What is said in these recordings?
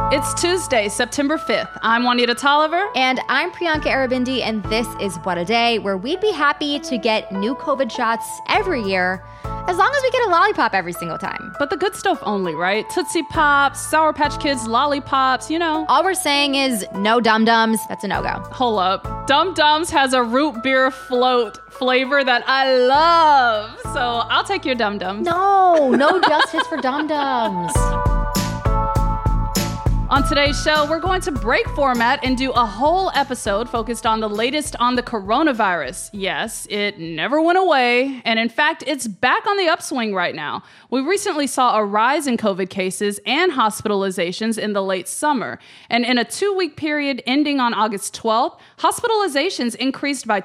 It's Tuesday, September 5th. I'm Juanita Tolliver. And I'm Priyanka Arabindi, and this is What a Day, where we'd be happy to get new COVID shots every year, as long as we get a lollipop every single time. But the good stuff only, right? Tootsie Pops, Sour Patch Kids, lollipops, you know. All we're saying is no Dum-Dums. That's a no-go. Hold up. Dum-Dums has a root beer float flavor that I love. So I'll take your Dum-Dums. No justice for Dum-Dums. On today's show, we're going to break format and do a whole episode focused on the latest on the coronavirus. Yes, it never went away, and in fact, it's back on the upswing right now. We recently saw a rise in COVID cases and hospitalizations in the late summer, and in a 2-week period ending on August 12th, hospitalizations increased by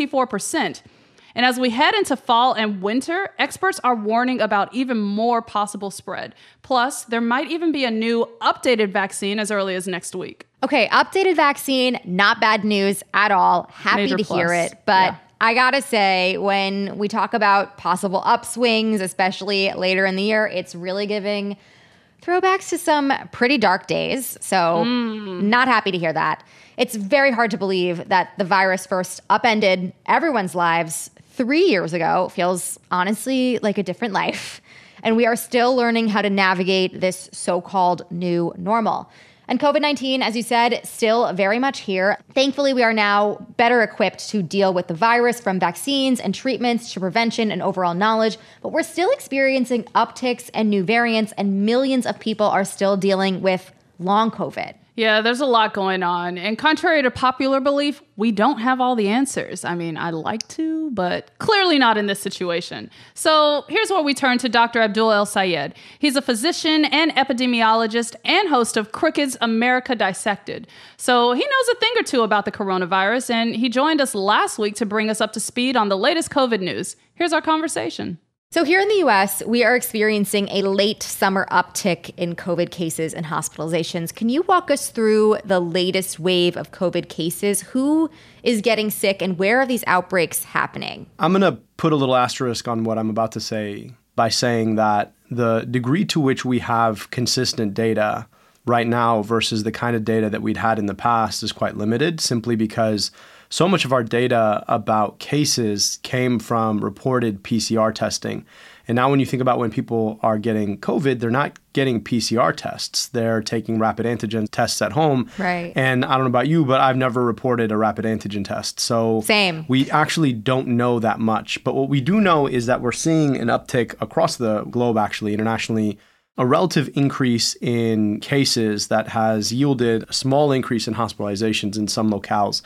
24%. And as we head into fall and winter, experts are warning about even more possible spread. Plus, there might even be a new updated vaccine as early as next week. Okay, updated vaccine, not bad news at all. Happy Major to plus. hear it. But Yeah. I gotta say, when we talk about possible upswings, especially later in the year, it's really giving throwbacks to some pretty dark days. So not happy to hear that. It's very hard to believe that the virus first upended everyone's lives 3 years ago. Feels honestly like a different life. And we are still learning how to navigate this so-called new normal. And COVID-19, as you said, still very much here. Thankfully, we are now better equipped to deal with the virus, from vaccines and treatments to prevention and overall knowledge. But we're still experiencing upticks and new variants, and millions of people are still dealing with long COVID. Yeah, there's a lot going on. And contrary to popular belief, we don't have all the answers. I mean, I'd like to, but clearly not in this situation. So here's where we turn to Dr. Abdul El-Sayed. He's a physician and epidemiologist and host of Crooked's America Dissected. So he knows a thing or two about the coronavirus, and he joined us last week to bring us up to speed on the latest COVID news. Here's our conversation. So here in the U.S., we are experiencing a late summer uptick in COVID cases and hospitalizations. Can you walk us through the latest wave of COVID cases? Who is getting sick, and where are these outbreaks happening? I'm going to put a little asterisk on what I'm about to say by saying that the degree to which we have consistent data right now versus the kind of data that we'd had in the past is quite limited, simply because so much of our data about cases came from reported PCR testing. And now when you think about when people are getting COVID, they're not getting PCR tests. They're taking rapid antigen tests at home. Right. And I don't know about you, but I've never reported a rapid antigen test. So Same. We actually don't know that much. But what we do know is that we're seeing an uptick across the globe, actually, internationally, a relative increase in cases that has yielded a small increase in hospitalizations in some locales.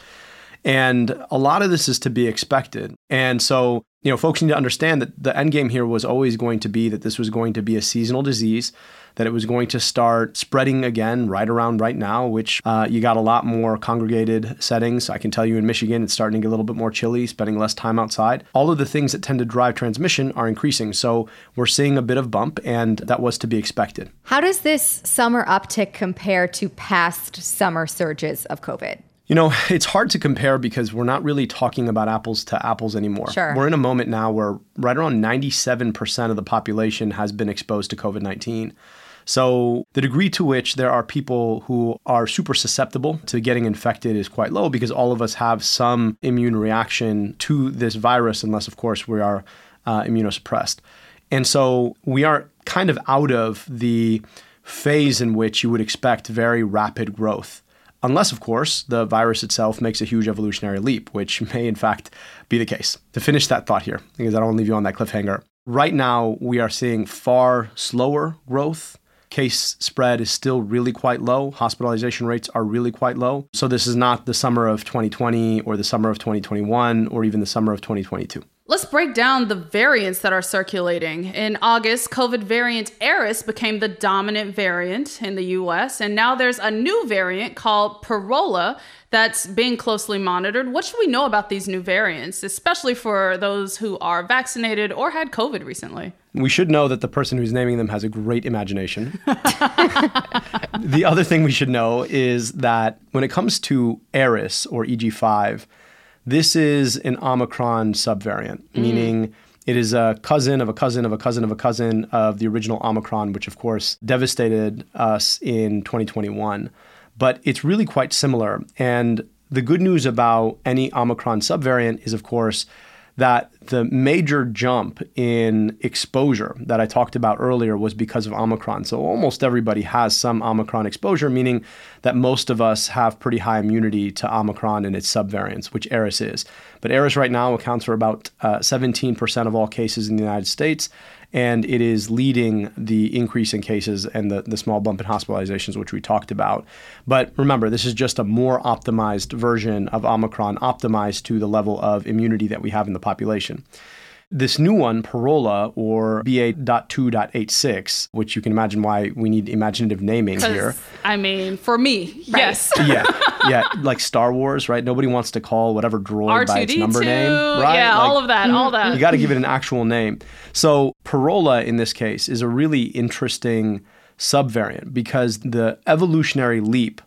And a lot of this is to be expected. And so, folks need to understand that the end game here was always going to be that this was going to be a seasonal disease, that it was going to start spreading again right around right now, which you got a lot more congregated settings. I can tell you in Michigan, it's starting to get a little bit more chilly, spending less time outside. All of the things that tend to drive transmission are increasing. So we're seeing a bit of bump, and that was to be expected. How does this summer uptick compare to past summer surges of COVID? It's hard to compare because we're not really talking about apples to apples anymore. Sure. We're in a moment now where right around 97% of the population has been exposed to COVID-19. So the degree to which there are people who are super susceptible to getting infected is quite low, because all of us have some immune reaction to this virus, unless, of course, we are immunosuppressed. And so we are kind of out of the phase in which you would expect very rapid growth. Unless, of course, the virus itself makes a huge evolutionary leap, which may, in fact, be the case. To finish that thought here, because I don't want to leave you on that cliffhanger, right now we are seeing far slower growth. Case spread is still really quite low. Hospitalization rates are really quite low. So this is not the summer of 2020 or the summer of 2021 or even the summer of 2022. Let's break down the variants that are circulating. In August, COVID variant Eris became the dominant variant in the US, and now there's a new variant called Parola that's being closely monitored. What should we know about these new variants, especially for those who are vaccinated or had COVID recently? We should know that the person who's naming them has a great imagination. The other thing we should know is that when it comes to Eris or EG5, this is an Omicron subvariant, meaning It is a cousin of a cousin of a cousin of a cousin of the original Omicron, which of course devastated us in 2021. But it's really quite similar. And the good news about any Omicron subvariant is, of course, that the major jump in exposure that I talked about earlier was because of Omicron. So almost everybody has some Omicron exposure, meaning that most of us have pretty high immunity to Omicron and its subvariants, which Eris is. But Eris right now accounts for about 17% of all cases in the United States, and it is leading the increase in cases and the small bump in hospitalizations, which we talked about. But remember, this is just a more optimized version of Omicron, optimized to the level of immunity that we have in the population. This new one, Parola, or BA.2.86, which you can imagine why we need imaginative naming here. I mean, for me, Right. yes. Yeah, like Star Wars, right? Nobody wants to call whatever droid by its number name, right? Yeah, Like, all of that, all that. you got to give it an actual name. So Parola, in this case, is a really interesting subvariant because the evolutionary leap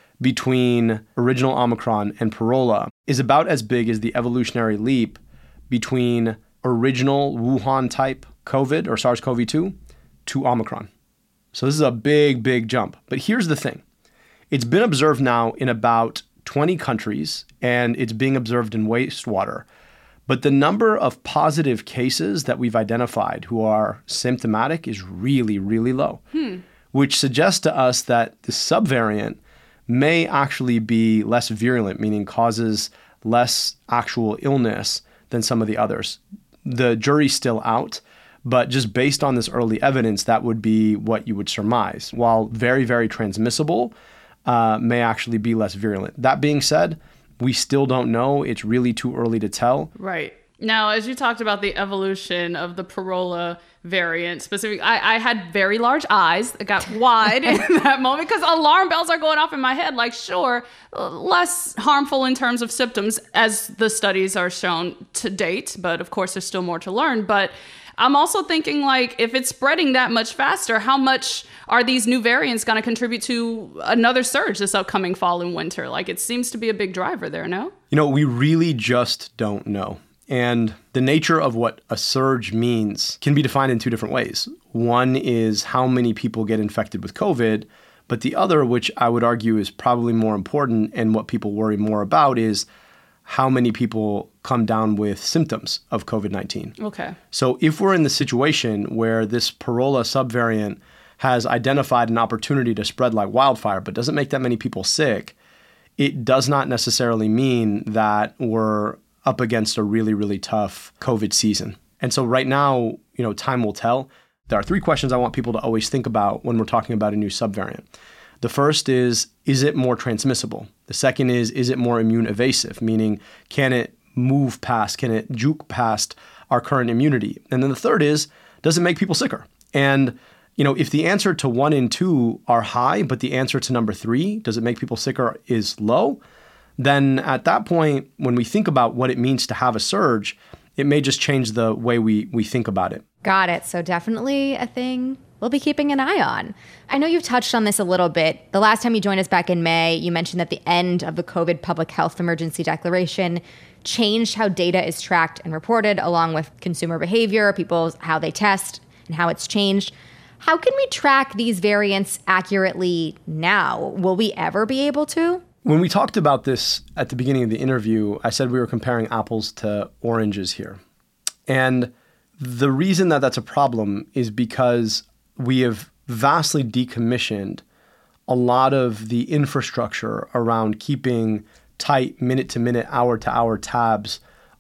between original Omicron and Parola is about as big as the evolutionary leap between original Wuhan type COVID or SARS-CoV-2 to Omicron. So this is a big, big jump. But here's the thing. It's been observed now in about 20 countries, and it's being observed in wastewater. But the number of positive cases that we've identified who are symptomatic is really, really low, which suggests to us that the subvariant may actually be less virulent, meaning causes less actual illness than some of the others. The jury's still out, but just based on this early evidence, that would be what you would surmise. While very, very transmissible, may actually be less virulent. That being said, we still don't know. It's really too early to tell. Right. Now, as you talked about the evolution of the Parola variant, specifically, I had very large eyes that got wide in that moment because alarm bells are going off in my head. Like, sure, less harmful in terms of symptoms as the studies are shown to date, but of course, there's still more to learn. But I'm also thinking, like, if it's spreading that much faster, how much are these new variants going to contribute to another surge this upcoming fall and winter? Like, it seems to be a big driver there, no? You know, we really just don't know. And the nature of what a surge means can be defined in two different ways. One is how many people get infected with COVID, but the other, which I would argue is probably more important and what people worry more about, is how many people come down with symptoms of COVID-19. Okay. So if we're in the situation where this Parola subvariant has identified an opportunity to spread like wildfire, but doesn't make that many people sick, it does not necessarily mean that we're up against a really, really tough COVID season. And so right now, you know, time will tell. There are three questions I want people to always think about when we're talking about a new subvariant. The first is it more transmissible? The second is it more immune evasive? Meaning, can it move past, can it juke past our current immunity? And then the third is, does it make people sicker? And, you know, if the answer to 1 and 2 are high, but the answer to number 3, does it make people sicker, is low, then at that point, when we think about what it means to have a surge, it may just change the way we think about it. Got it. So definitely a thing we'll be keeping an eye on. I know you've touched on this a little bit. The last time you joined us back in May, you mentioned that the end of the COVID public health emergency declaration changed how data is tracked and reported, along with consumer behavior, people, how they test, and how it's changed. How can we track these variants accurately now? Will we ever be able to? When we talked about this at the beginning of the interview, I said we were comparing apples to oranges here. And the reason that that's a problem is because we have vastly decommissioned a lot of the infrastructure around keeping tight minute-to-minute, hour-to-hour tabs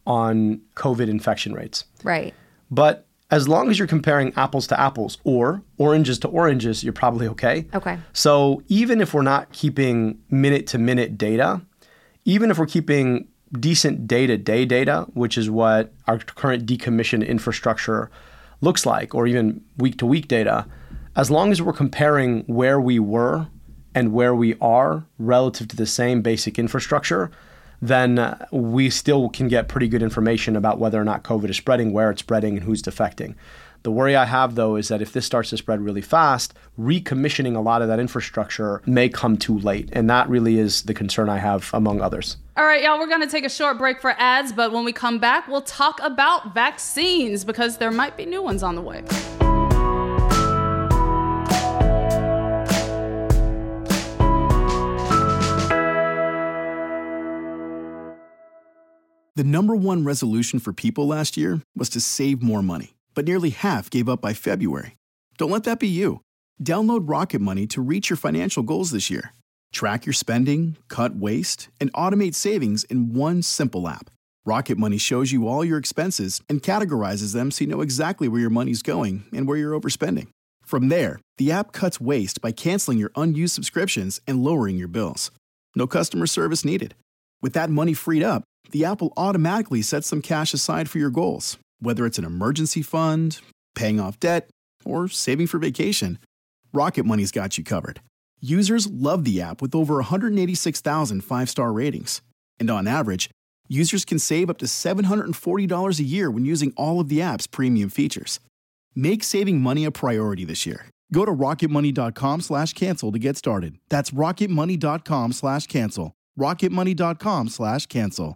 on COVID infection rates. Right. But as long as you're comparing apples to apples or oranges to oranges, you're probably okay. Okay. So even if we're not keeping minute-to-minute data, even if we're keeping decent day-to-day data, which is what our current decommissioned infrastructure looks like, or even week-to-week data, as long as we're comparing where we were and where we are relative to the same basic infrastructure, then we still can get pretty good information about whether or not COVID is spreading, where it's spreading, and who's defecting. The worry I have, though, is that if this starts to spread really fast, recommissioning a lot of that infrastructure may come too late. And that really is the concern I have, among others. All right, y'all, we're going to take a short break for ads, but when we come back, we'll talk about vaccines because there might be new ones on the way. The number one resolution for people last year was to save more money, but nearly half gave up by February. Don't let that be you. Download Rocket Money to reach your financial goals this year. Track your spending, cut waste, and automate savings in one simple app. Rocket Money shows you all your expenses and categorizes them so you know exactly where your money's going and where you're overspending. From there, the app cuts waste by canceling your unused subscriptions and lowering your bills. No customer service needed. With that money freed up, the app will automatically set some cash aside for your goals, whether it's an emergency fund, paying off debt, or saving for vacation. Rocket Money's got you covered. Users love the app with over 186,000 five-star ratings. And on average, users can save up to $740 a year when using all of the app's premium features. Make saving money a priority this year. Go to rocketmoney.com/cancel to get started. That's rocketmoney.com/cancel. rocketmoney.com/cancel.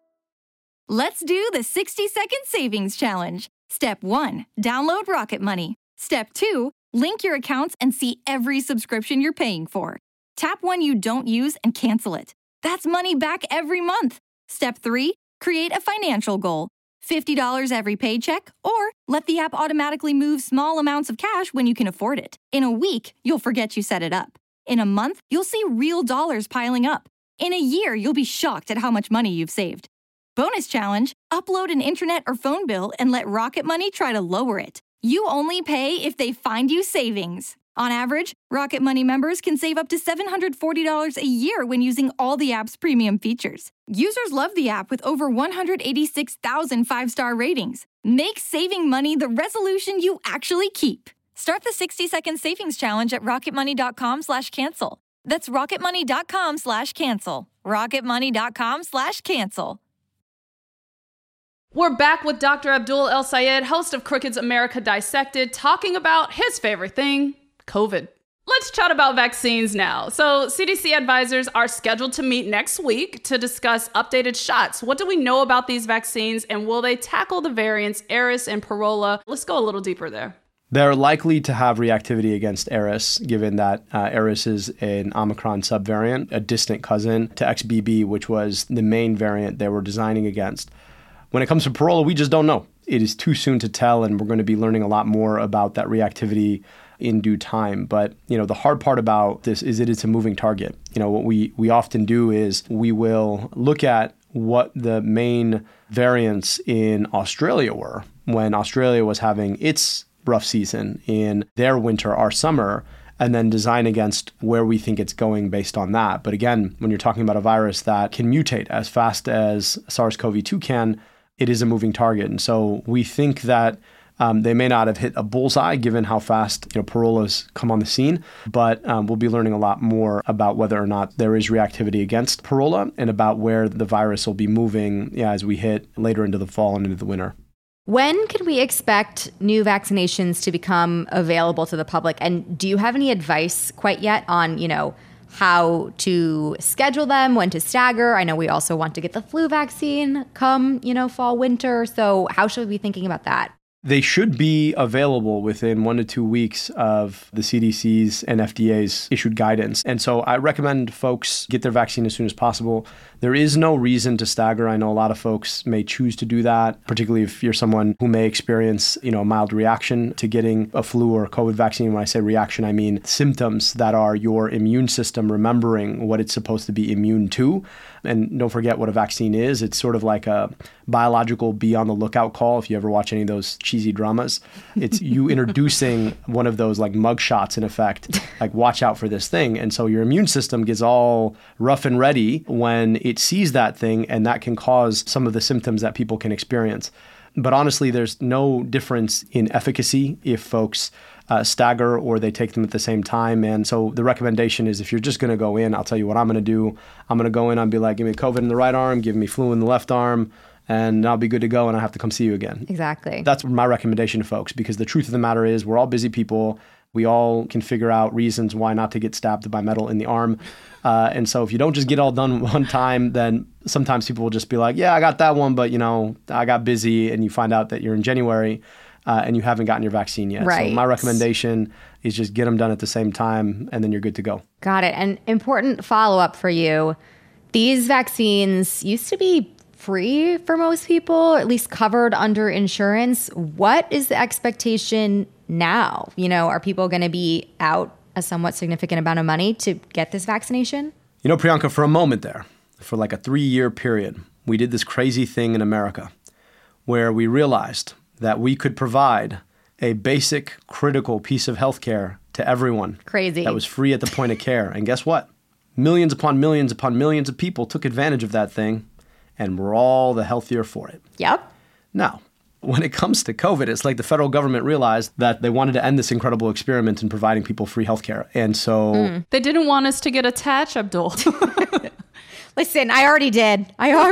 Let's do the 60-second savings challenge. Step 1, download Rocket Money. Step 2, link your accounts and see every subscription you're paying for. Tap one you don't use and cancel it. That's money back every month. Step 3, create a financial goal. $50 every paycheck, or let the app automatically move small amounts of cash when you can afford it. In a week, you'll forget you set it up. In a month, you'll see real dollars piling up. In a year, you'll be shocked at how much money you've saved. Bonus challenge, upload an internet or phone bill and let Rocket Money try to lower it. You only pay if they find you savings. On average, Rocket Money members can save up to $740 a year when using all the app's premium features. Users love the app with over 186,000 five-star ratings. Make saving money the resolution you actually keep. Start the 60-second savings challenge at rocketmoney.com/cancel. That's rocketmoney.com/cancel. rocketmoney.com/cancel. We're back with Dr. Abdul El-Sayed, host of Crooked's America Dissected, talking about his favorite thing, COVID. Let's chat about vaccines now. So CDC advisors are scheduled to meet next week to discuss updated shots. What do we know about these vaccines, and will they tackle the variants Eris and Parola? Let's go a little deeper there. They're likely to have reactivity against Eris, given that Eris is an Omicron subvariant, a distant cousin to XBB, which was the main variant they were designing against. When it comes to Parola, we just don't know. It is too soon to tell, and we're going to be learning a lot more about that reactivity in due time. But, the hard part about this is that it's a moving target. What we often do is we will look at what the main variants in Australia were when Australia was having its rough season in their winter, our summer, and then design against where we think it's going based on that. But again, when you're talking about a virus that can mutate as fast as SARS-CoV-2 can, it is a moving target. And so we think that they may not have hit a bullseye given how fast Parola's come on the scene, but we'll be learning a lot more about whether or not there is reactivity against Parola and about where the virus will be moving as we hit later into the fall and into the winter. When can we expect new vaccinations to become available to the public? And do you have any advice quite yet on, how to schedule them, when to stagger? I know we also want to get the flu vaccine come, fall, winter. So how should we be thinking about that? They should be available within 1 to 2 weeks of the CDC's and FDA's issued guidance. And so I recommend folks get their vaccine as soon as possible. There is no reason to stagger. I know a lot of folks may choose to do that, particularly if you're someone who may experience, a mild reaction to getting a flu or COVID vaccine. When I say reaction, I mean symptoms that are your immune system remembering what it's supposed to be immune to. And don't forget what a vaccine is. It's sort of like a biological be on the lookout call. If you ever watch any of those cheesy dramas, it's you introducing one of those like mug shots in effect, like watch out for this thing. And so your immune system gets all rough and ready when it sees that thing, and that can cause some of the symptoms that people can experience. But honestly, there's no difference in efficacy if folks stagger or they take them at the same time. And so the recommendation is if you're just going to go in, I'll tell you what I'm going to do. I'm going to go in, I'll be like, give me COVID in the right arm, give me flu in the left arm, and I'll be good to go, and I have to come see you again. Exactly. That's my recommendation to folks, because the truth of the matter is we're all busy people. We all can figure out reasons why not to get stabbed by metal in the arm. And so if you don't just get all done one time, then sometimes people will just be like, yeah, I got that one, but I got busy, and you find out that you're in January and you haven't gotten your vaccine yet. Right. So my recommendation is just get them done at the same time, and then you're good to go. Got it. An important follow-up for you. These vaccines used to be free for most people, or at least covered under insurance. What is the expectation now? Are people going to be out a somewhat significant amount of money to get this vaccination? Priyanka, for a moment there, for like a 3-year period, we did this crazy thing in America where we realized that we could provide a basic, critical piece of healthcare to everyone. Crazy. That was free at the point of care. And guess what? Millions upon millions upon millions of people took advantage of that thing, and we're all the healthier for it. Yep. Now, when it comes to COVID, it's like the federal government realized that they wanted to end this incredible experiment in providing people free healthcare. And so They didn't want us to get attached, Abdul. Listen, I already did. I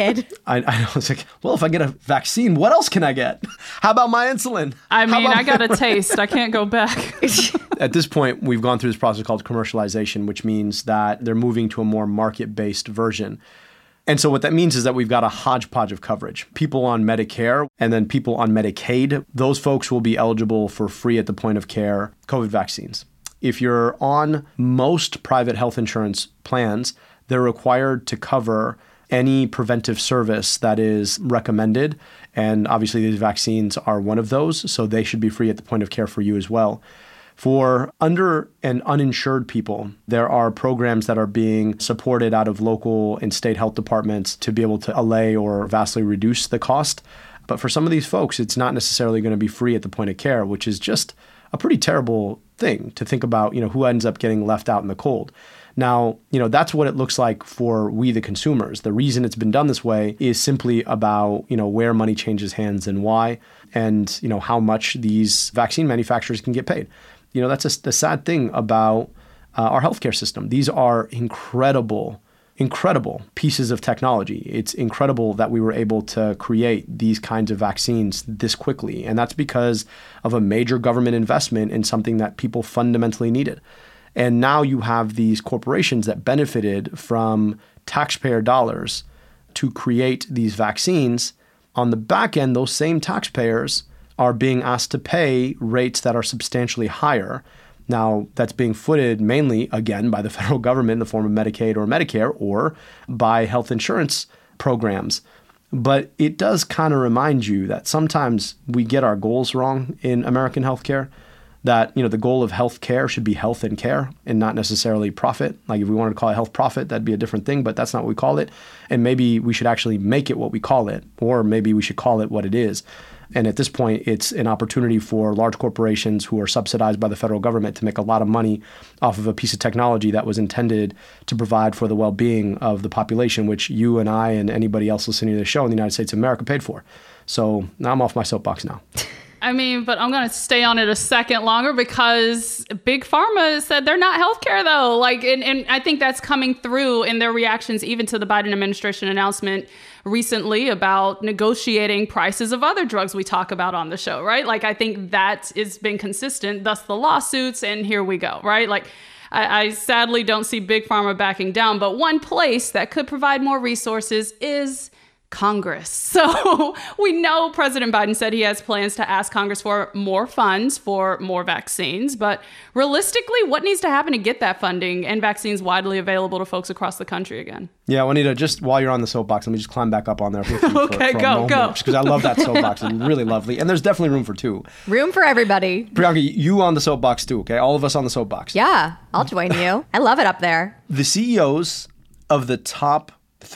was like, well, if I get a vaccine, what else can I get? How about my insulin? I mean, I got a taste. I can't go back. At this point, we've gone through this process called commercialization, which means that they're moving to a more market-based version. And so what that means is that we've got a hodgepodge of coverage. People on Medicare and then people on Medicaid, those folks will be eligible for free at the point of care COVID vaccines. If you're on most private health insurance plans, they're required to cover any preventive service that is recommended. And obviously these vaccines are one of those, so they should be free at the point of care for you as well. For under and uninsured people, there are programs that are being supported out of local and state health departments to be able to allay or vastly reduce the cost. But for some of these folks, it's not necessarily going to be free at the point of care, which is just a pretty terrible thing to think about, who ends up getting left out in the cold. Now, that's what it looks like for we, the consumers. The reason it's been done this way is simply about, where money changes hands and why, and, how much these vaccine manufacturers can get paid. That's the sad thing about our healthcare system. These are incredible pieces of technology. It's incredible that we were able to create these kinds of vaccines this quickly. And that's because of a major government investment in something that people fundamentally needed. And now you have these corporations that benefited from taxpayer dollars to create these vaccines. On the back end, those same taxpayers are being asked to pay rates that are substantially higher. Now, that's being footed mainly, again, by the federal government in the form of Medicaid or Medicare or by health insurance programs. But it does kind of remind you that sometimes we get our goals wrong in American healthcare. That, the goal of healthcare should be health and care and not necessarily profit. Like if we wanted to call it health profit, that'd be a different thing, but that's not what we call it. And maybe we should actually make it what we call it, or maybe we should call it what it is. And at this point, it's an opportunity for large corporations who are subsidized by the federal government to make a lot of money off of a piece of technology that was intended to provide for the well-being of the population, which you and I and anybody else listening to the show in the United States of America paid for. So now I'm off my soapbox now. I mean, but I'm going to stay on it a second longer because Big Pharma said they're not healthcare, though. And I think that's coming through in their reactions, even to the Biden administration announcement recently about negotiating prices of other drugs we talk about on the show, right? I think that has been consistent, thus the lawsuits, and here we go, right? I sadly don't see Big Pharma backing down, but one place that could provide more resources is Congress. So we know President Biden said he has plans to ask Congress for more funds for more vaccines, but realistically, what needs to happen to get that funding and vaccines widely available to folks across the country again? Yeah, Juanita, just while you're on the soapbox, let me just climb back up on there with you okay, for go, a moment, go. because I love that soapbox. It's really lovely. And there's definitely room for two. Room for everybody. Priyanka, you on the soapbox too, okay? All of us on the soapbox. Yeah, I'll join you. I love it up there. The CEOs of the top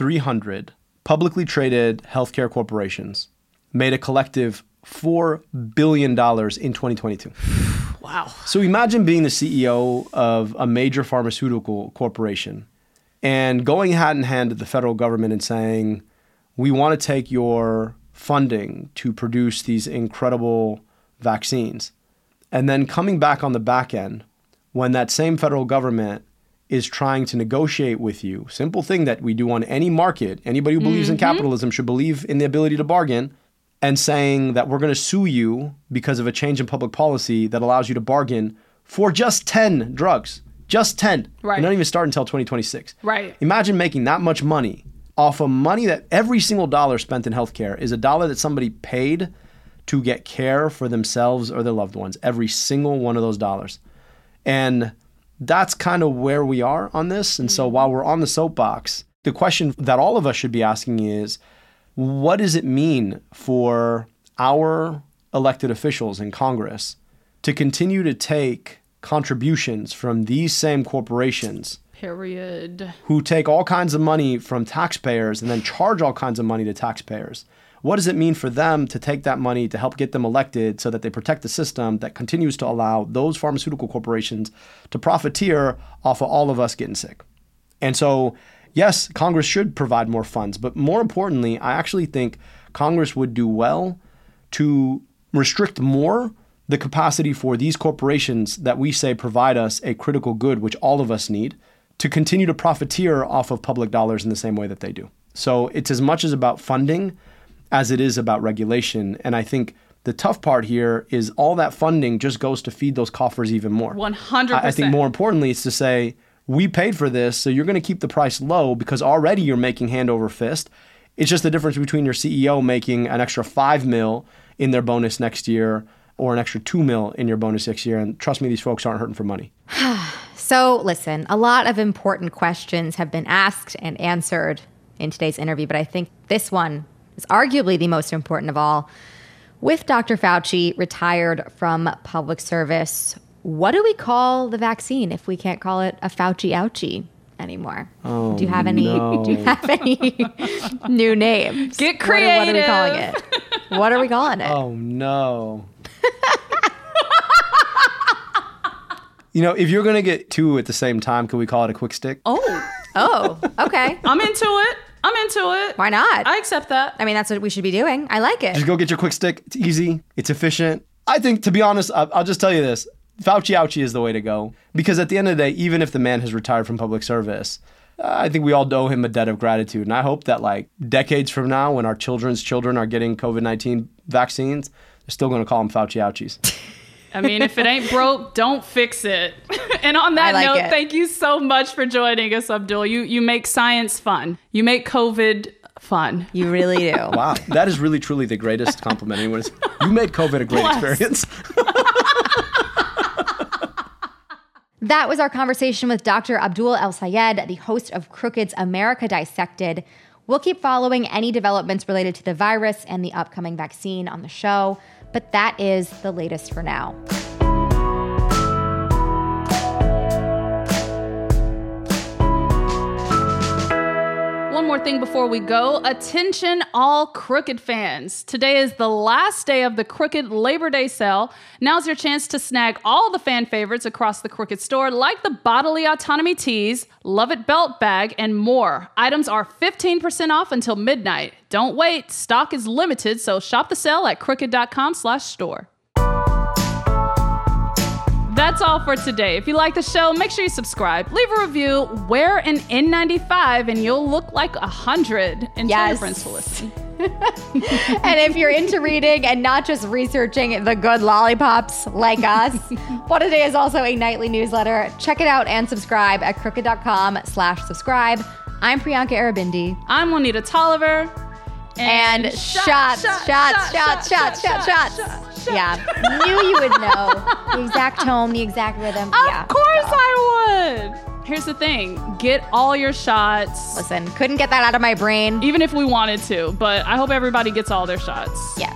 300 publicly traded healthcare corporations made a collective $4 billion in 2022. Wow. So imagine being the CEO of a major pharmaceutical corporation and going hand in hand with the federal government and saying, we want to take your funding to produce these incredible vaccines. And then coming back on the back end when that same federal government is trying to negotiate with you, simple thing that we do on any market, anybody who believes in capitalism should believe in the ability to bargain, and saying that we're going to sue you because of a change in public policy that allows you to bargain for just 10 drugs. Just 10. Right. They don't even start until 2026. Right. Imagine making that much money off of money that every single dollar spent in healthcare is a dollar that somebody paid to get care for themselves or their loved ones. Every single one of those dollars. And that's kind of where we are on this. And so while we're on the soapbox, the question that all of us should be asking is, what does it mean for our elected officials in Congress to continue to take contributions from these same corporations Period. who take all kinds of money from taxpayers and then charge all kinds of money to taxpayers? What does it mean for them to take that money to help get them elected so that they protect the system that continues to allow those pharmaceutical corporations to profiteer off of all of us getting sick? And so, yes, Congress should provide more funds, but more importantly, I actually think Congress would do well to restrict more the capacity for these corporations that we say provide us a critical good, which all of us need, to continue to profiteer off of public dollars in the same way that they do. So it's as much as about funding as it is about regulation. And I think the tough part here is all that funding just goes to feed those coffers even more. 100%. I think more importantly, it's to say, we paid for this, so you're going to keep the price low because already you're making hand over fist. It's just the difference between your CEO making an extra $5 million in their bonus next year or an extra $2 million in your bonus next year. And trust me, these folks aren't hurting for money. So listen, a lot of important questions have been asked and answered in today's interview, but I think this one is arguably the most important of all. With Dr. Fauci retired from public service, what do we call the vaccine if we can't call it a Fauci ouchie anymore? Oh, do you have any no. new names? Get What are we creative. calling it? What are we calling it? Oh, no. You know, if you're going to get two at the same time, can we call it a quick stick? Oh, okay. I'm into it. Why not? I accept that. I mean, that's what we should be doing. I like it. Just go get your quick stick. It's easy. It's efficient. I think, to be honest, I'll just tell you this. Fauci ouchie is the way to go. Because at the end of the day, even if the man has retired from public service, I think we all owe him a debt of gratitude. And I hope that like decades from now, when our children's children are getting COVID-19 vaccines, they're still going to call them Fauci ouchies. I mean, if it ain't broke, don't fix it. And on that I like note, it. thank you so much for joining us, Abdul. You make science fun. You make COVID fun. You really do. Wow. That is really, truly the greatest compliment anyone has. You made COVID a great Bless. experience. That was our conversation with Dr. Abdul El-Sayed, the host of Crooked's America Dissected. We'll keep following any developments related to the virus and the upcoming vaccine on the show, but that is the latest for now. One more thing before we go. Attention, all Crooked fans. Today is the last day of the Crooked Labor Day sale. Now's your chance to snag all the fan favorites across the Crooked store, like the Bodily Autonomy Tees, Love It Belt Bag, and more. Items are 15% off until midnight. Don't wait. Stock is limited, so shop the sale at crooked.com/store. That's all for today. If you like the show, make sure you subscribe, leave a review, wear an N95, and you'll look like 100 until your Yes. friends will listen. And if you're into reading and not just researching the good lollipops like us, What A Day is also a nightly newsletter. Check it out and subscribe at crooked.com/subscribe. I'm Priyanka Arabindi. I'm Juanita Tolliver. And shots. Yeah, knew you would know the exact tone, the exact rhythm. Of course I would. Here's the thing. Get all your shots. Listen, couldn't get that out of my brain. Even if we wanted to, but I hope everybody gets all their shots. Yes.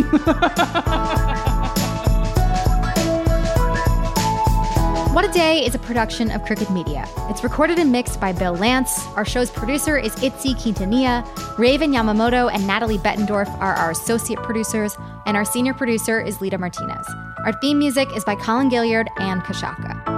What A Day is a production of Crooked Media. It's recorded and mixed by Bill Lance. Our show's producer is Itzy Quintanilla. Raven Yamamoto and Natalie Bettendorf are our associate producers, and our senior producer is Lita Martinez. Our theme music is by Colin Gilliard and Kashaka.